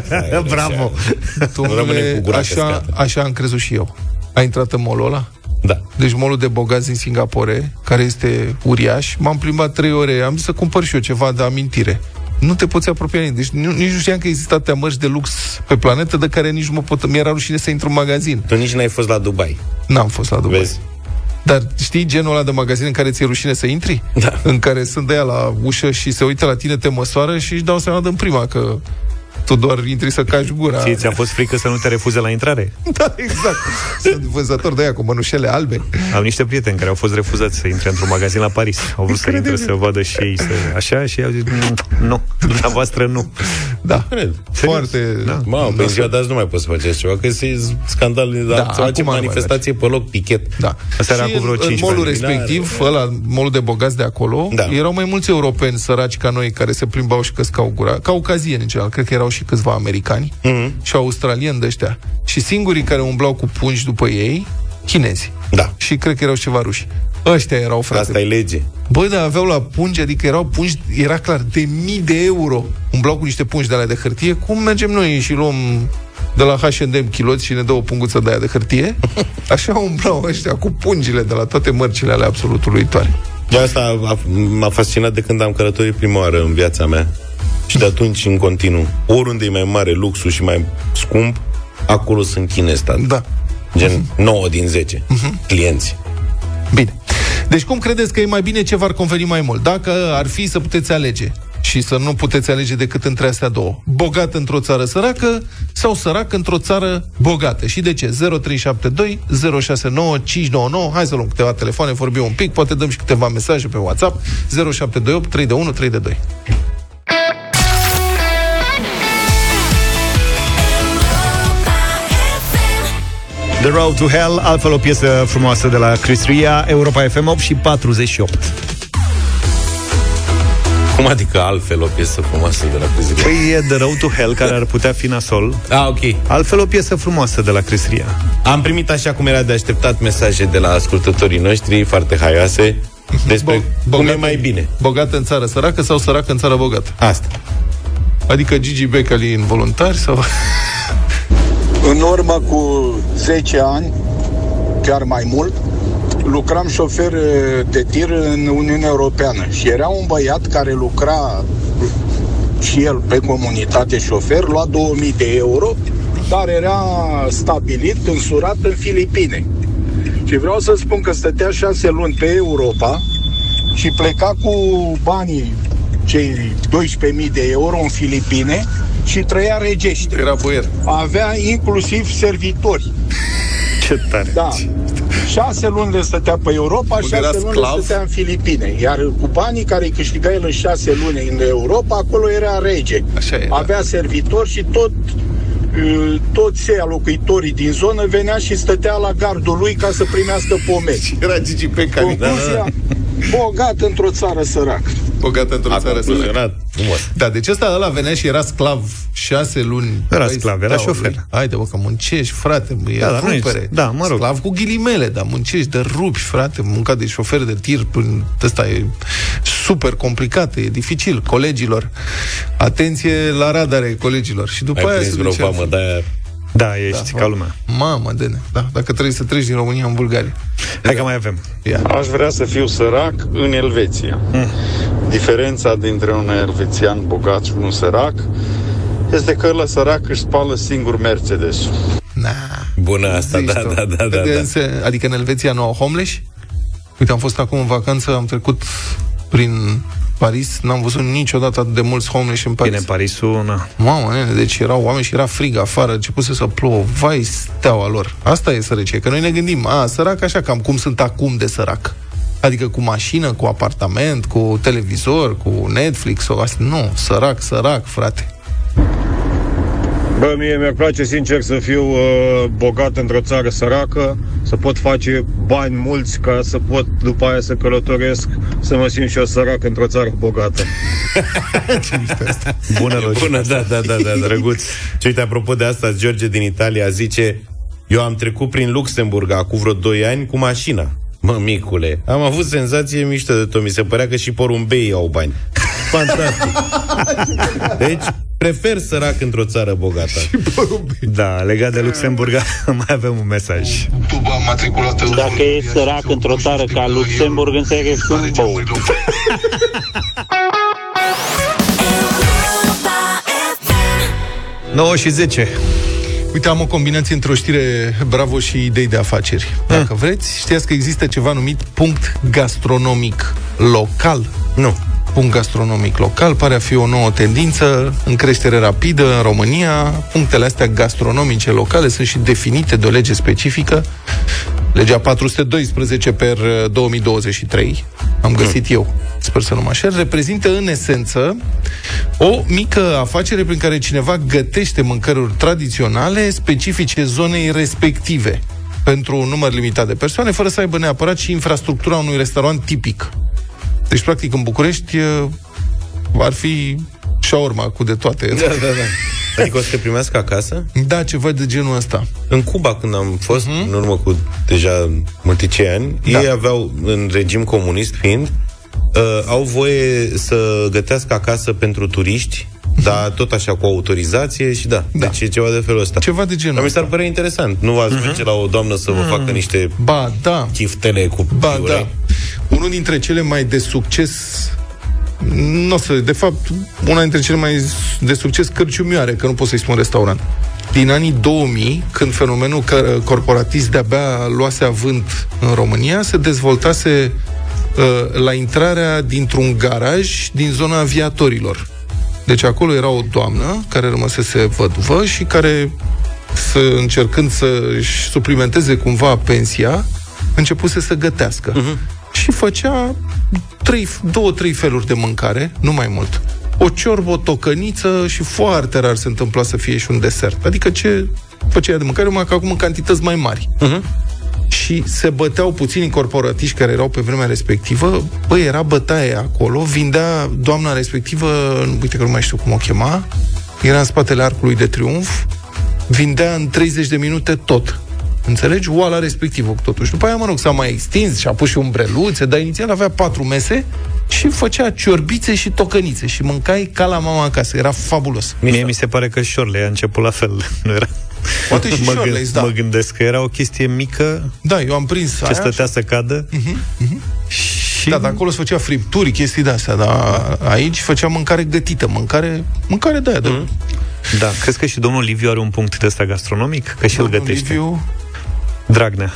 Bravo! Domnule, așa, așa am crezut și eu. Ai intrat în mall-ul ăla? Da. Deci mall-ul de bogați din Singapore, care este uriaș. M-am plimbat trei ore, am zis să cumpăr și eu ceva de amintire. Nu te poți apropia nici. Deci nu, nici nu știam că există atâtea mărci de lux pe planetă, de care nici nu mă pot... Mi-era rușine să intru în magazin. Tu nici n-ai fost la Dubai. N-am fost la Dubai. Vezi? Dar știi genul ăla de magazin în care ți-e rușine să intri? Da. În care sunt de aia la ușă și se uită la tine, te măsoară și își dau seama din prima că tu doar intri să cași gura. Ție ți-a fost frică să nu te refuze la intrare? Da, exact. Sunt vânzători de aia cu mănușele albe. Am niște prieteni care au fost refuzați să intre într-un magazin la Paris. Au vrut să intre să vadă și ei să... așa și au zis, nu, dumneavoastră nu. Da, cred. Foarte... Da. Mamă, pe ziua de azi nu mai poți să faci așa ceva, că este scandal, da, să facem manifestație pe loc, pichet. Da. Asta era cu vreo cinci. În mall-ul respectiv, ăla, mall-ul de bogați de acolo, da. Erau mai mulți europeni săraci ca noi care se plimbau și căscau gura, caucazieni în general, cred că erau și câțiva americani mm-hmm. și australieni de ăștia. Și singurii care umblau cu pungi după ei, chinezi. Da. Și cred că erau ceva ruși. Ăștia erau, frate. Asta e lege. Băi, dar aveau la pungi, adică erau pungi, era clar, de mii de euro. Umblau cu niște pungi de alea de hârtie. Cum mergem noi și luăm de la H and M chiloți și ne dă o punguță de aia de hârtie? Așa umblau ăștia cu pungile de la toate mărcile alea absolut uluitoare. De asta a, m-a fascinat de când am călătorit prima oară în viața mea. Și de atunci în continuu. Oriunde e mai mare luxul și mai scump, acolo sunt chinezi, tata. Da. Gen uh-huh. nouă din zece uh-huh. clienți. Bine. Deci cum credeți că e mai bine, ce v-ar conveni mai mult? Dacă ar fi să puteți alege și să nu puteți alege decât între astea două. Bogat într-o țară săracă sau sărac într-o țară bogată. Și de ce? zero trei șapte doi zero șase nouă cinci nouă nouă. Hai să luăm câteva telefoane, vorbim un pic, poate dăm și câteva mesaje pe WhatsApp. zero șapte doi opt trei unu trei doi. The Road to Hell, altfel o piesă frumoasă de la Chris Ria, Europa F M, opt și patruzeci și opt. Cum adică altfel o piesă frumoasă de la Chris Ria? Păi e The Road to Hell, care ar putea fi nasol. Ah, ok. Altfel o piesă frumoasă de la Chris Ria. Am primit, așa cum era de așteptat, mesaje de la ascultătorii noștri, foarte haioase, despre Bo- cum e mai bine. Bogat în țară săracă sau sărac în țară bogată? Asta. Adică Gigi Becali involuntari sau... În urmă cu zece ani, chiar mai mult, lucram șofer de tir în Uniunea Europeană și era un băiat care lucra și el pe comunitate șofer, lua două mii de euro, dar era stabilit, însurat în Filipine. Și vreau să spun că stătea șase luni pe Europa și pleca cu banii, cei doisprezece mii de euro în Filipine, și trăia regește. Era boier. Avea inclusiv servitori. Ce tare. Da. Șase luni le stătea pe Europa, Bun, șase luni le stătea în Filipine. Iar cu banii care îi câștiga el în șase luni în Europa, acolo era rege. Așa e, avea da. servitori și tot toți locuitorii din zonă venea și stătea la gardul lui ca să primească pomeni. Era Gigi Becali. Concluzia, bogat într-o țară săracă. Bogat într-o A țară săracă. Frumos. Da, deci ăsta ăla venea și era sclav șase luni. Era sclav, era șofer. Haide, bă, că muncești, frate, mă, e da, rupere. Da, mă rog. Sclav cu ghilimele, dar muncești de rupi, frate, munca de șofer de tir, ăsta e super complicat, e dificil. Colegilor, atenție la radare, colegilor. Și după ai aia prins se vreo duce... vamă de-aia... Da, ești da, ca lumea. Mamă, dene, da, dacă trebuie să treci din România în Bulgaria. Hai că mai avem. Ia. Aș vrea să fiu sărac în Elveția. Mm. Diferența dintre un elvețian bogat și unul sărac este că ăla sărac își spală singur Mercedes-ul. Na. Bună asta, da, da, da, da, da. Adică în Elveția nu au homeless? Uite, am fost acum în vacanță, am trecut prin Paris, n-am văzut niciodată atât de mulți homeless în Paris. Bine, Parisul, na. Mamă, nene, deci erau oameni și era frig afară, începuse să plouă, vai steaua lor. Asta e sărăcie, că noi ne gândim, a, sărac așa, cam cum sunt acum de sărac. Adică cu mașină, cu apartament, cu televizor, cu Netflix sau asta. Nu, sărac, sărac, frate. Bă, mie mi-ar place sincer să fiu uh, bogat într-o țară săracă, să pot face bani mulți ca să pot după aia să călătoresc, să mă simt și eu sărac într-o țară bogată. Bună, bună, da, da, da, da, drăguț. Și uite, apropo de asta, George din Italia zice: eu am trecut prin Luxemburg acum vreo doi ani cu mașina. Mă, micule, am avut senzație mișto de tot. Mi se părea că și porumbeii au bani. Fantastic. Deci, prefer sărac într-o țară bogată. Da, legat de Luxemburg, mai avem un mesaj. Dacă e sărac într-o țară ca Luxemburg, înseamnă că ești un bou. nouă și zece. Uite, am o combinație între o știre bravo și idei de afaceri. Dacă vreți, știați că există ceva numit punct gastronomic local? Nu. Punct gastronomic local pare a fi o nouă tendință în creștere rapidă în România. Punctele astea gastronomice locale sunt și definite de o lege specifică, legea patru sute doisprezece per două mii douăzeci și trei. Am găsit mm. eu, sper să nu mă înșel. Reprezintă în esență o mică afacere prin care cineva gătește mâncăruri tradiționale specifice zonei respective pentru un număr limitat de persoane, fără să aibă neapărat și infrastructura unui restaurant tipic. Deci, practic, în București ar fi shawarma cu de toate. Da, da, da. Adică o să te primească acasă? Da, ceva de genul ăsta. În Cuba, când am fost, uh-huh. în urmă cu deja multicei ani, da. Ei aveau, în regim comunist fiind, uh, au voie să gătească acasă pentru turiști, uh-huh. dar tot așa cu autorizație și da. da. Deci e ceva de felul ăsta. Ceva de genul ăsta. Mi s-ar părea interesant. Nu v-ați uh-huh. merge la o doamnă să vă uh-huh. facă niște ba, da. chiftele cu ba, piure? Da. Unul dintre cele mai de succes, nu o să, de fapt, una dintre cele mai de succes cărciumioare, că nu pot să-i spun restaurant, din anii două mii, când fenomenul corporatist de-abia luase avânt în România, se dezvoltase uh, la intrarea dintr-un garaj din zona aviatorilor. Deci acolo era o doamnă care rămăsese văduvă și care, să, încercând să-și suplimenteze cumva pensia, începuse să gătească. Uh-huh. Și făcea trei, două, trei feluri de mâncare, nu mai mult. O ciorbă, o tocăniță și foarte rar se întâmpla să fie și un desert. Adică ce făcea de mâncare, numai că acum în cantități mai mari. Uh-huh. Și se băteau puțini corporatiști care erau pe vremea respectivă. Băi, era bătaie acolo, vindea doamna respectivă, uite că nu mai știu cum o chema, era în spatele Arcului de Triunf, vindea în treizeci de minute tot. Înțelegi? Oala respectivă, totuși. După aia, mă rog, s-a mai extins și a pus și umbreluțe, dar inițial avea patru mese și făcea ciorbițe și tocănițe și mâncai ca la mama acasă. Era fabulos. Mie mi se pare că Șorle a început la fel. Nu era... Poate și mă, Șorle, gând, da. mă gândesc că era o chestie mică. Da, eu am prins ce aia stătea și... să cadă. Uh-huh, uh-huh. Și... Da, dar acolo se făcea fripturi, chestii de-astea, dar aici făcea mâncare gătită, mâncare, mâncare de-aia. Uh-huh. De... Da, crezi că și domnul Liviu are un punct de ăsta gastronomic? Că și el gătește. Liviu... Dragnea.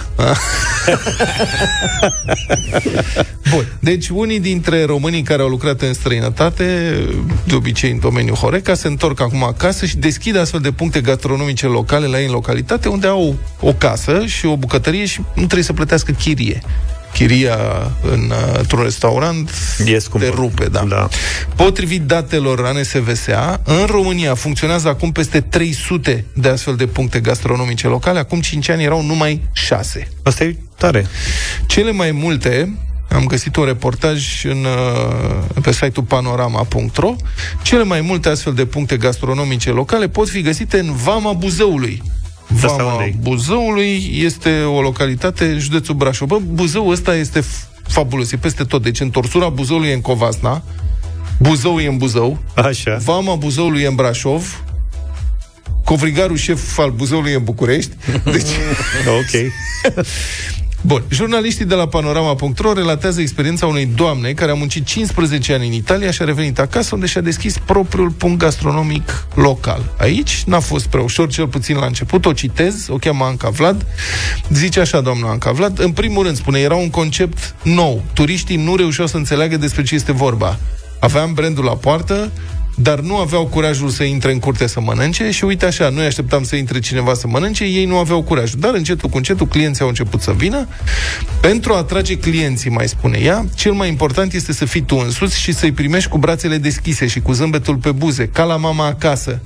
Bun. Deci unii dintre românii care au lucrat în străinătate, de obicei în domeniul Horeca, se întorc acum acasă și deschid astfel de puncte gastronomice locale la ei în localitate, unde au o casă și o bucătărie și nu trebuie să plătească chirie. Chiria în, într-un restaurant te rupe, da. da. Potrivit datelor A N S V S A, în România funcționează acum peste trei sute de astfel de puncte gastronomice locale. Acum cinci ani erau numai șase. Asta e tare. Cele mai multe, am găsit un reportaj în, pe site-ul panorama punct ro, cele mai multe astfel de puncte gastronomice locale pot fi găsite în Vama Buzăului. Vama Buzăului este o localitate în județul Brașov. Bă, Buzăul ăsta este fabulos, e peste tot. Deci întorsura Buzăului e în Covasna, Buzăul e în Buzău, așa. Vama Buzăului e în Brașov, covrigarul șef al Buzăului e în București. Deci... ok. Bun, jurnaliștii de la panorama punct ro relatează experiența unei doamne care a muncit cincisprezece ani în Italia și a revenit acasă, unde și-a deschis propriul punct gastronomic local. Aici n-a fost prea ușor, cel puțin la început. O citez, o cheamă Anca Vlad. Zice așa doamna Anca Vlad: în primul rând, spune, era un concept nou. Turiștii nu reușeau să înțeleagă despre ce este vorba. Aveam brandul la poartă, dar nu aveau curajul să intre în curte să mănânce și uite așa, noi așteptam să intre cineva să mănânce, ei nu aveau curajul. Dar încetul cu încetul clienții au început să vină. Pentru a atrage clienții, mai spune ea, cel mai important este să fii tu însuți și să-i primești cu brațele deschise și cu zâmbetul pe buze, ca la mama acasă.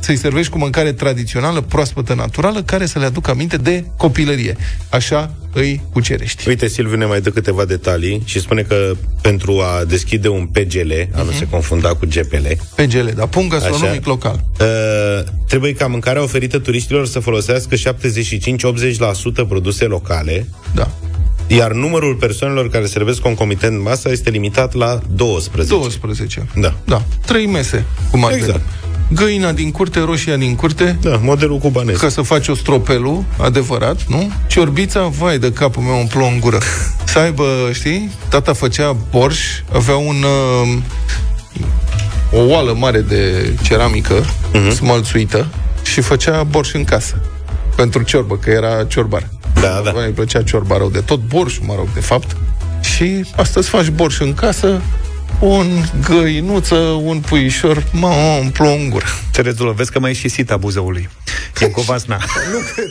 să-i servești cu mâncare tradițională, proaspătă, naturală, care să le aducă aminte de copilărie. Așa îi cucerești. Uite, Silviu ne mai dă câteva detalii și spune că pentru a deschide un P G L, uh-huh. a nu se confunda cu G P L. P G L, da, punct gastronomic local. Uh, trebuie ca mâncarea oferită turiștilor să folosească șaptezeci și cinci la optzeci la sută produse locale. Da. Iar numărul persoanelor care servesc concomitent masa este limitat la douăsprezece. douăsprezece. Da. Da. Trei mese, cum ar Exact. veni. Găina din curte, roșia din curte. Da, modelul cubanez. Ca să faci o stropelul adevărat, nu? Ciorbița, vai de capul meu, îmi plouă în gură. Să aibă, știi? Tata făcea borș, avea un... Uh, o oală mare de ceramică, uh-huh. smălțuită, și făcea borș în casă. Pentru ciorbă, că era ciorbar. Da, da. Îi plăcea ciorba rău de tot, borș, mă rog, de fapt. Și astăzi faci borș în casă, un găinuță, un puișor, mă, îmi plouă în gură. Terezul, vezi că mai e și sita Buzăului. E în Covasna. Nu cred.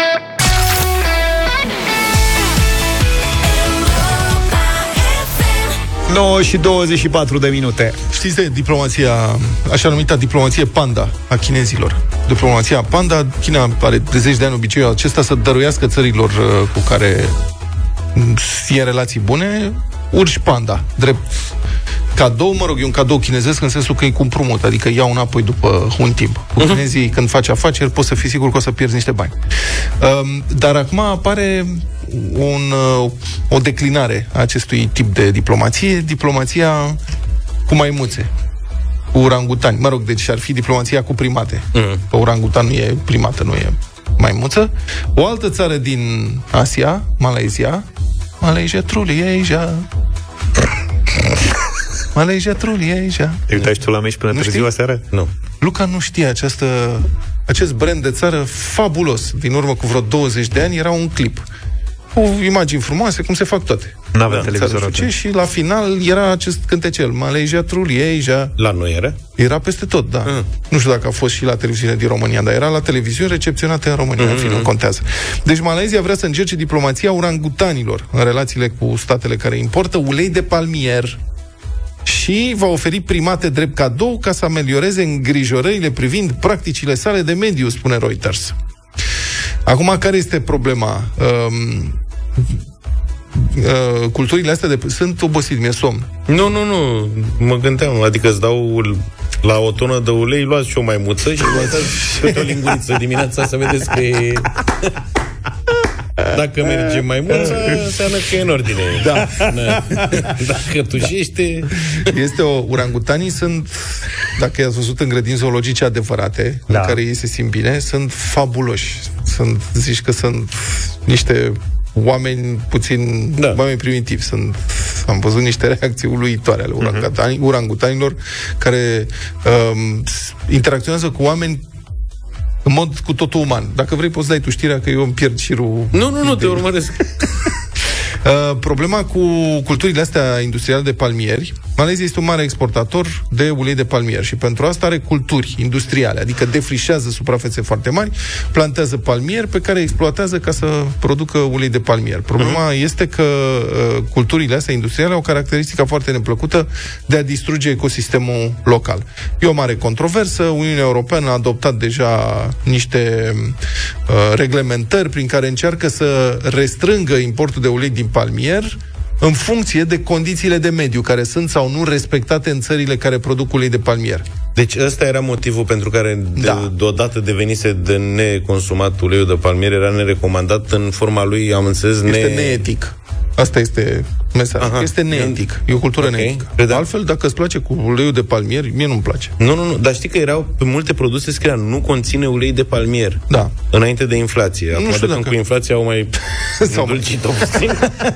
nouă și douăzeci și patru de minute. Știți de diplomația, așa numită diplomație panda a chinezilor. Diplomația panda, China are de zeci de ani obiceiul acesta să dăruiască țărilor cu care e în relații bune urși panda, drept cadou, mă rog, e un cadou chinezesc în sensul că e cu împrumut, adică iau înapoi după un timp. Cu chinezii, când faci afaceri, poți să fii sigur că o să pierzi niște bani. Um, dar acum apare un, o declinare a acestui tip de diplomație, diplomația cu maimuțe, cu urangutani. Mă rog, deci ar fi diplomația cu primate. Mm. Că orangutan nu e primată, nu e maimuță. O altă țară din Asia, Malaysia, Malaysia, truly Asia. Malaysia, truly Asia. Te uitai și tu la meci până Nu târziu știi? aseară? Nu. Luca nu știe această, acest brand de țară fabulos. Din urmă cu vreo douăzeci de ani era un clip cu imagini frumoase, cum se fac toate. N-avea Da, televizor țară atunci. și la final era acest cântecel, Malaysia, truly Asia. La noi era? Era peste tot, da. Mm. Nu știu dacă a fost și la televiziune din România, dar era la televiziune recepționată în România, mm-hmm. în film, nu contează. Deci Malaysia vrea să încerce diplomația orangutanilor în relațiile cu statele care importă ulei de palmier și va oferi primate drept cadou ca să amelioreze îngrijorările privind practicile sale de mediu, spune Reuters. Acum, care este problema? Um, uh, culturile astea de... Sunt obosit, mi-e somn. Nu, nu, nu, mă gândeam, adică îți dau la o tonă de ulei, luați și o maimuță și luați câte o linguriță dimineața să vedeți că e... Dacă merge maimuța, înseamnă că e în ordine. Da. Dacă tușește... Este o... Urangutanii sunt, dacă i-ați văzut în grădini zoologice adevărate, da. în care ei se simt bine, sunt fabuloși. Sunt, zici că sunt niște oameni puțin, da. oameni primitivi. Sunt, am văzut niște reacții uluitoare ale urangutani, uh-huh. urangutanilor care um, interacționează cu oameni în mod cu totul uman. Dacă vrei, poți dai tu știrea că eu îmi pierd șirul. Nu, nu, nu, te urmăresc. Uh, problema cu culturile astea industriale de palmieri, Malaysia este un mare exportator de ulei de palmier și pentru asta are culturi industriale, adică defrișează suprafețe foarte mari, plantează palmier pe care exploatează ca să producă ulei de palmier. Problema uh-huh. este că uh, culturile astea industriale au o caracteristică foarte neplăcută de a distruge ecosistemul local. E o mare controversă, Uniunea Europeană a adoptat deja niște uh, reglementări prin care încearcă să restrângă importul de ulei din palmier în funcție de condițiile de mediu care sunt sau nu respectate în țările care produc ulei de palmier. Deci ăsta era motivul pentru care Da. de, deodată devenise de neconsumat uleiul de palmier, era nerecomandat în forma lui, am înțeles, Este ne... neetic. Asta este mesajul. Aha. Este neetic. E o cultură Ok. neetică. Credeam- Altfel, dacă îți place cu uleiul de palmier, mie nu-mi place. Nu, nu, nu, dar știi că erau pe multe produse scria nu conține ulei de palmier. Da. Înainte de inflație. Acum, Nu de știu când dacă- cu inflația au mai Sau mai- îndulcit-o puțin.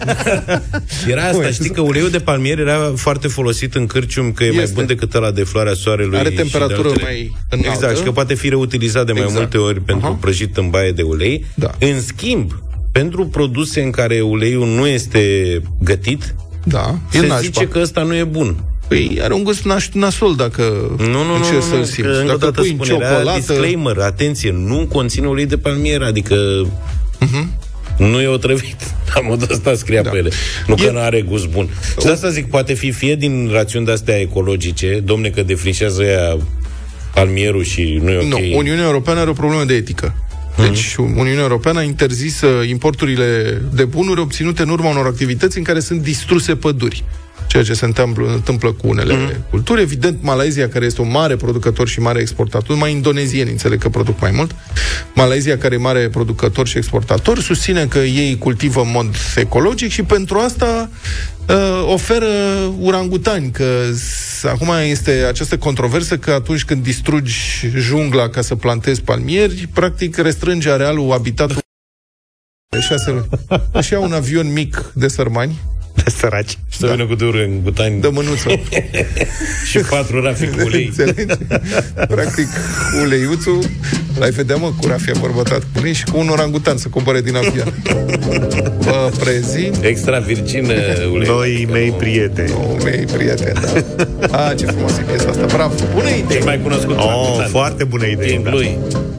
Era asta, știi că uleiul de palmier era foarte folosit în cârcium, că e mai Este. bun decât ăla de floarea soarelui. Are și temperatură de altele. mai înaltă. Exact, și că poate fi reutilizat de mai Exact. multe ori pentru Aha. prăjit în baie de ulei. Da. În schimb, pentru produse în care uleiul nu este gătit, Da. E se nașpa. zice că ăsta nu e bun. Păi are un gust naș- nasol dacă Nu, nu, nu, încerci nu, să-l nu, simți. că încă o Dacă dată pui în spune, era ciocolată... disclaimer, atenție, nu conține ulei de palmier, adică Uh-huh. nu e otrăvit. La modul ăsta scria Da. pe ele. Nu că E- nu are gust bun. Și de asta zic, poate fi fie din rațiuni de-astea ecologice, domne că defrișează ea palmierul și nu e ok. Nu, Uniunea Europeană are o problemă de etică. Deci Uniunea Europeană a interzis importurile de bunuri obținute în urma unor activități în care sunt distruse păduri. Ceea ce se întâmplă, întâmplă cu unele mm. culturi. Evident, Malaysia, care este un mare producător și mare exportator, mai indonezieni înțeleg că produc mai mult, Malaysia, care e mare producător și exportator, susține că ei cultivă în mod ecologic și pentru asta uh, oferă urangutani, că acum este această controversă că atunci când distrugi jungla ca să plantezi palmieri, practic restrânge arealul, habitatul de șase luni. Așa un avion mic de sărmani, de săraci. Și să da. vină cu de urangutani. De mânuță. Și patru rafi cu ulei. Înțelegi? Practic, uleiuțul l-ai vedea, mă, cu rafia bărbătat cu ulei și cu un orangutan să coboare din avion. Vă prezint extra virgină ulei. Noi mei prieteni. Noi mei prieteni, da. Ah, ce frumos e piesa asta. Bravo. Bună idee. Cel mai cunoscut oh, orangutan. Foarte bună idee. Da. Lui.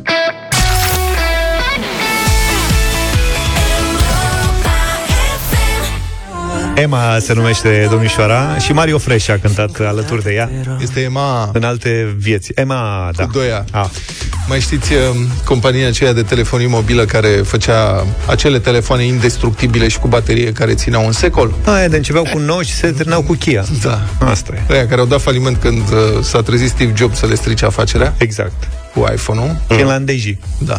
Emma se numește domnișoara și Mario Fresh a cântat alături de ea. Este Emma în alte vieți. Emma, da. Cu doi A. Ah. Mai știți compania aceea de telefonie mobilă care făcea acele telefoane indestructibile și cu baterie care țineau un secol? Aia de începeau cu nouă și se terminau cu Kia. Da. Asta e. Aia care au dat faliment când uh, s-a trezit Steve Jobs să le strice afacerea. Exact. Cu iPhone-ul. Finlandezii. Da.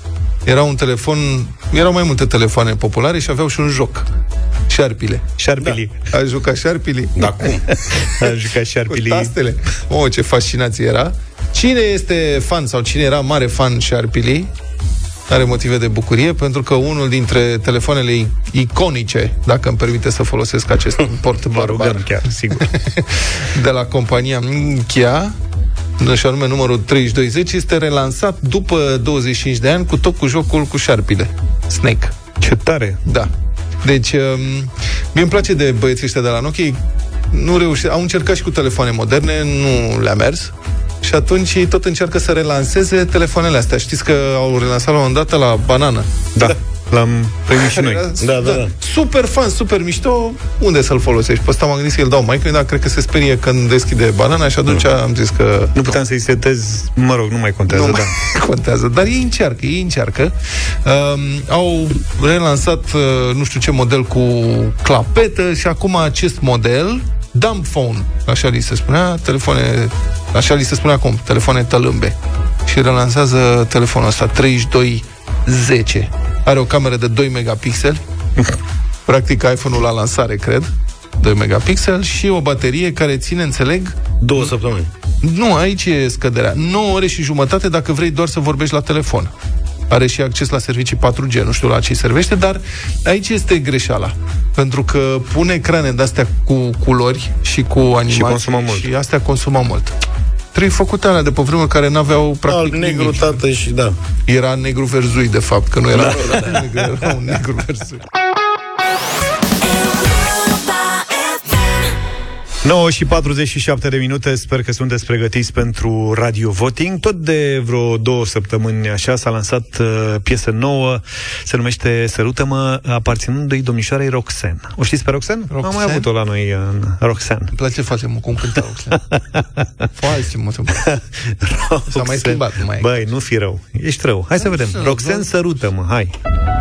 Era un telefon, erau mai multe telefoane populare și aveau și un joc. Șarpile. Șarpili. Da. A jucat șarpili? Da, cum? A jucat șarpili. Cu tastele. Oh, ce fascinație era. Cine este fan sau cine era mare fan șarpili are motive de bucurie, pentru că unul dintre telefoanele iconice, dacă îmi permite să folosesc acest port barbar, chiar, sigur, de la compania Nokia, și anume numărul treizeci și doi zece, este relansat după douăzeci și cinci de ani cu tot cu jocul cu șarpile. Snake. Ce tare! Da. Deci, um, mie îmi place de băieții ăștia de la Nokia. Nu reușesc, au încercat și cu telefoane moderne, nu le-a mers. Și atunci ei tot încearcă să relanseze telefoanele astea. Știți că au relansat la un moment dat la banană. Da, da. L-am primit și noi. Da, da, da. Super fan, super mișto. Unde să-l folosești? Pe ăsta m-am gândit să-l dau mai, dar cred că se sperie când deschide banana și atunci mm. am zis că... Nu puteam să-i setez, mă rog, nu mai contează, nu da. mai contează, dar ei încearcă, ei încearcă. Um, au relansat uh, nu știu ce model cu clapetă și acum acest model, dumb phone, așa li se spunea, telefoane, așa li se spunea acum, telefoane tălâmbe. Și relansează telefonul ăsta, treizeci și doi zece. Are o cameră de doi megapixeli. Practic iPhone-ul la lansare, cred. doi megapixeli și o baterie care ține, înțeleg, două săptămâni. Nu, aici e scăderea. nouă ore și jumătate dacă vrei doar să vorbești la telefon. Are și acces la servicii patru G, nu știu la ce servește, dar aici este greșeala. Pentru că pune ecrane de-astea cu culori și cu animații și consumă mult. Și astea consumă mult. Trebuie făcute alea de pe vremuri care n-aveau practic Al, negru, nimic. tată și da. Era negru verzui, de fapt, că nu era, da. negru, era un negru verzui. nouă și patruzeci și șapte de minute, sper că sunteți pregătiți pentru Radio Voting. Tot de vreo două săptămâni așa s-a lansat uh, piesă nouă, se numește Sărută-mă, aparținându-i domnișoarei Roxanne. O știți pe Roxanne? Roxanne? Am mai avut-o la noi în Roxanne. Îmi place foarte mult cum cântă Roxanne. Foarte mult. S-a mai schimbat. Nu mai Băi, nu fi rău. Ești rău. Hai să vedem. Roxanne, Sărută-mă, hai.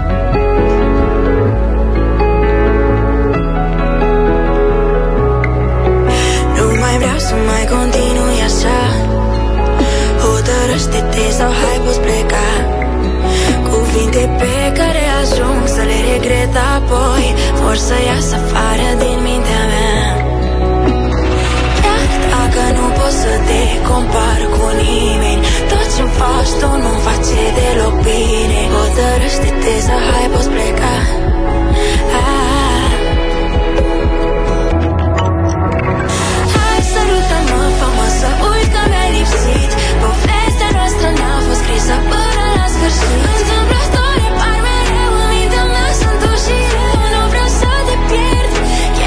Să mai continui așa, hotărăște-te sau hai poți pleca. Cuvinte pe care ajung să le regret apoi, vor să iasă afară din mintea mea. Iar dacă nu pot să te compar cu nimeni, tot ce-mi faci tu nu-mi face deloc bine. Hotărăște-te sau hai poți pleca. ah. Povestea noastră n-a fost scrisă până la sfârșit. Întâmplătoare par mereu în mintea mea, sunt tu și eu. Nu vreau să te pierd,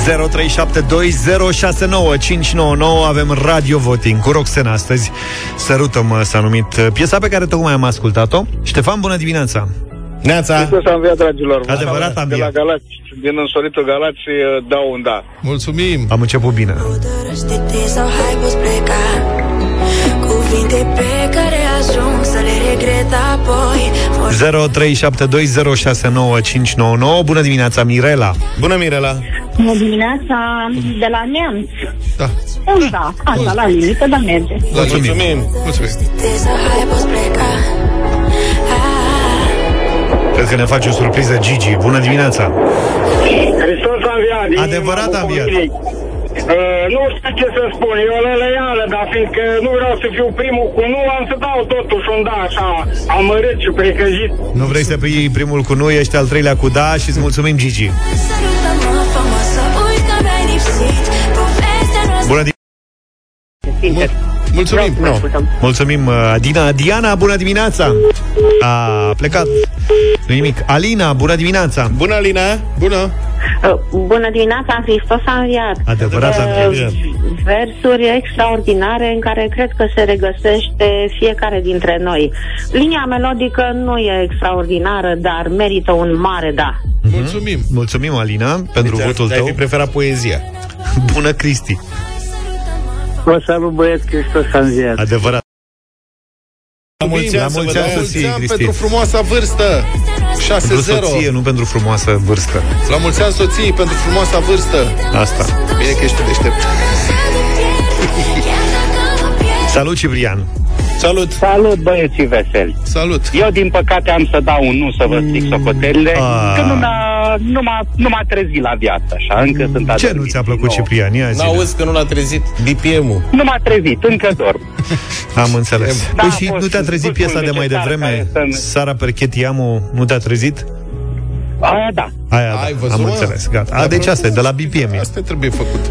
zero trei șapte doi zero șase nouă cinci nouă nouă. Avem Radio Voting cu Roxana astăzi. Sărută-mă s-a numit piesa pe care tocmai am ascultat-o. Ștefan, bună dimineața! Neața! Hristos a înviat, dragilor! Adevărat am De la Galați, din însoritul Galați, dau un da. Mulțumim! Am început bine. zero trei șapte doi zero șase nouă cinci nouă nouă. Bună dimineața, Mirela! Bună, Mirela! Bună dimineața, de la Neamț. Da. Da, asta la limită, dar merge. Mulțumim! Mulțumim! Cred că ne face o surpriză Gigi. Bună dimineața! Hristos a înviat. Adevărat a înviat. Uh, nu știu ce să spun, e o lălăială, dar fiindcă nu vreau să fiu primul cu nu, am să dau totuși un da așa amărât și precăjit. Nu vrei să prii primul cu nu, ești al treilea cu da și îți mulțumim, Gigi. Bună dimineața! Mulțumim! No. Mulțumim, Adina. Diana, bună dimineața! A plecat. Nu nimic. Alina, bună dimineața! Bună, Alina! Bună! Bună dimineața, Hristos a înviat. Adevărat a înviat. Versuri extraordinare în care cred că se regăsește fiecare dintre noi. Linia melodică nu e extraordinară, dar merită un mare da. Mulțumim! Mulțumim, Alina, pentru deci votul tău. Ai fi preferat poezia. Bună, Cristi! Vă salut, băieți, Hristos a înviat. Adevărat. La mulți ani, la mulți ani soției, Cristi. pentru frumoasa vârstă. șase zero. Pentru soție, nu pentru frumoasă vârstă. La mulți ani soției, pentru frumoasa vârstă. Asta. Bine că ești deștept. Salut, Ciprian. Salut! Salut, băieții veseli! Salut! Eu, din păcate, am să dau un nu să vă stric socotelile, că nu m-a, nu, m-a, nu m-a trezit la viață, așa, încă sunt adormit. Ce nu ți-a plăcut, Ciprian? Ia zi. N-auzi că nu l-a trezit B P M-ul. Nu m-a trezit, încă dorm. Am înțeles. Da, păi și nu te-a trezit piesa de mai devreme? Sara Perchetiamu, nu te-a trezit? Aia da. Aia da, Ai văzut, am mă? înțeles, gata. A, deci asta e, de la B P M. Asta trebuie făcut.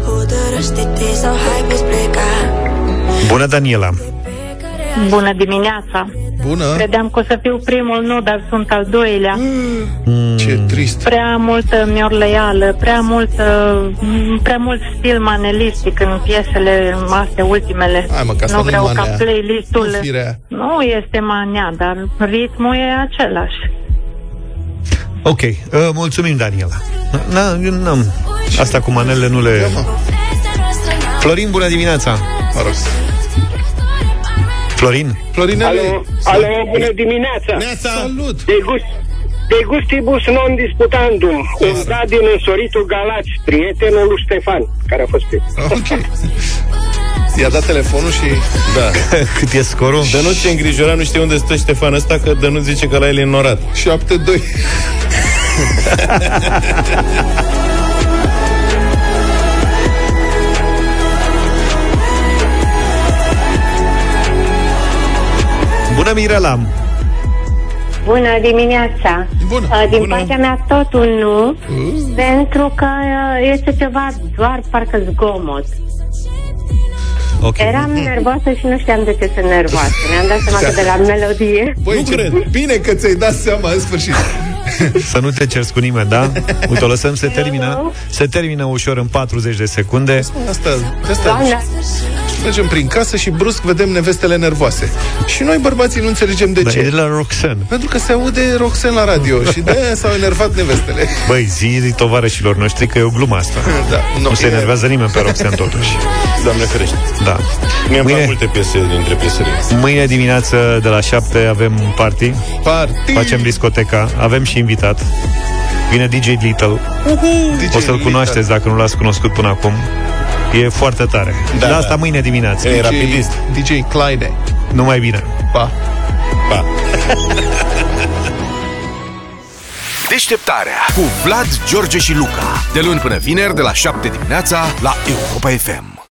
Bună, Daniela! Bună dimineața! Bună! Credeam că o să fiu primul, nu, dar sunt al doilea. Mm, ce trist! Prea multă miorleială, prea multă, prea mult stil manelistic în piesele astea ultimele. Hai, mă, nu vreau ca playlistul. Nu, nu este mania, dar ritmul e același. Ok, uh, mulțumim, Daniela. Na, n-am. Asta cu manele nu le... Florin, bună dimineața! Mă rog. Florin? Florinele. Alo, alo, bună dimineața! Neața. Salut! De gust, de gustibus non disputandum. Un da din însoritul Galați, prietenul lui Ștefan, care a fost pe. Ok. I-a dat telefonul și... Da. Cât e scorul? Dănuț ce îngrijora, nu știe unde stă Ștefan ăsta, că Dănuț zice că la el e înnorat. șapte doi. Bună, Mirela! Bună dimineața! Bună! Din Bună. partea mea tot un nu, uh. pentru că este ceva doar parcă zgomot. Okay. Eram nervoasă și nu știam de ce sunt nervoasă. Mi-am dat seama că de la melodie. Băi, nu ce cred. Bine că ți-ai dat seama în sfârșit. Să nu te ceri cu nimeni, da? Uite, o lăsăm, se termină Se termină ușor în patruzeci de secunde. Asta, asta. Mergem prin casă și brusc vedem nevestele nervoase. Și noi, bărbații, nu înțelegem de da, ce. e de la Roxanne. Pentru că se aude Roxanne la radio și de-aia s-au enervat nevestele. Băi, zi tovarășilor noștri că e o glumă asta. Da, nu nu se enervează nimeni pe Roxanne totuși. Doamne ferește. Da. Mie îmi plac multe piese dintre piesele. Mâine dimineață de la șapte avem party. Party. Facem discoteca. Avem și invitat. Vine D J Little. Uh-huh. O să-l cunoașteți dacă nu l-ați cunoscut până acum. E foarte tare. Da, de asta da. Mâine dimineață. E rapidist. D J Kleine. Numai bine. Pa. Pa. Deșteptarea cu Vlad, George și Luca. De luni până vineri, de la șapte dimineața, la Europa F M.